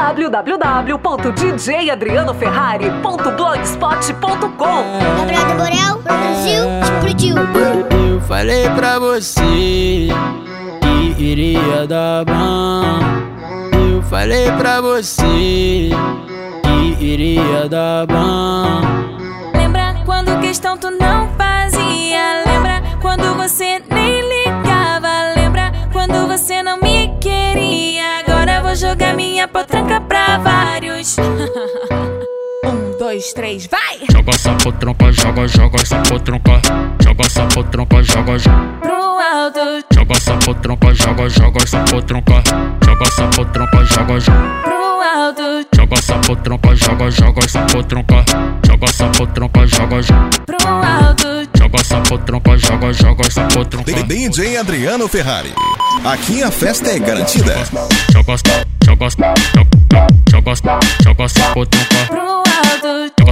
www.djadrianoferrari.blogspot.com. Gabriel Borel produziu, explodiu. Eu falei pra você que iria dar bom. Eu falei pra você que iria dar bom. Lembra quando questão tu não fazia? Lembra quando você nem ligava? Lembra quando você não me queria? Agora vou jogar minha potranca pra vários. 1, 2, 3, vai! Joga essa potranca, joga essa potranca. Joga essa potranca, joga Pro alto, Joga essa potranca, joga essa potranca. Joga essa potranca, joga pro alto, Joga essa potranca, joga essa potranca. Joga essa potranca, joga pro alto. Joga essa potranca, joga essa potranca. DJ Adriano Ferrari. Aqui a festa é garantida. Joga essa potranca. Pro alto,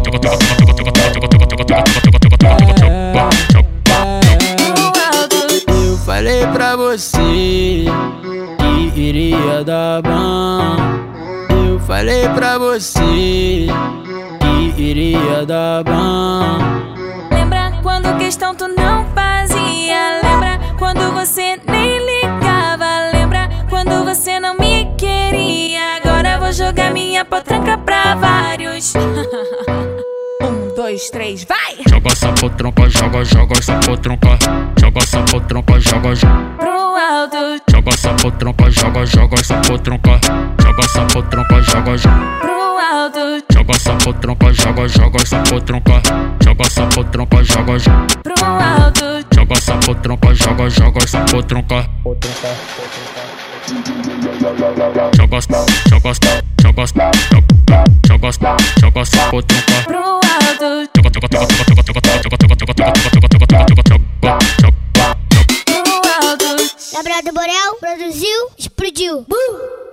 Eu falei pra você que iria dar bom. Eu falei pra você que iria dar bom. lembra quando questão tu não fazia? Lembra quando você nem ligava? Lembra quando você não me queria? Agora vou jogar minha potranca pra vários. 1, 2, 3, vai! Joga essa potranca, joga essa potranca. Joga essa potranca, joga Pro alto, Joga essa potranca, joga essa potranca. Joga essa potranca, joga pro alto, Joga essa potranca, joga essa potranca. Joga essa potranca, joga pro alto. Joga essa potranca, joga essa potranca. Joga essa potranca. Pro alto, pro alto. Gabriel Borel produziu, explodiu.